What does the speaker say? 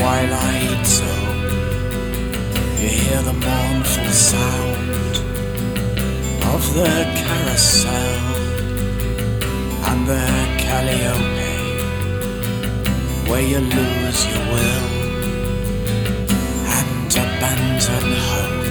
twilight zone. You hear the mournful sound of the carousel and the Calliope, where you lose your will and abandon hope.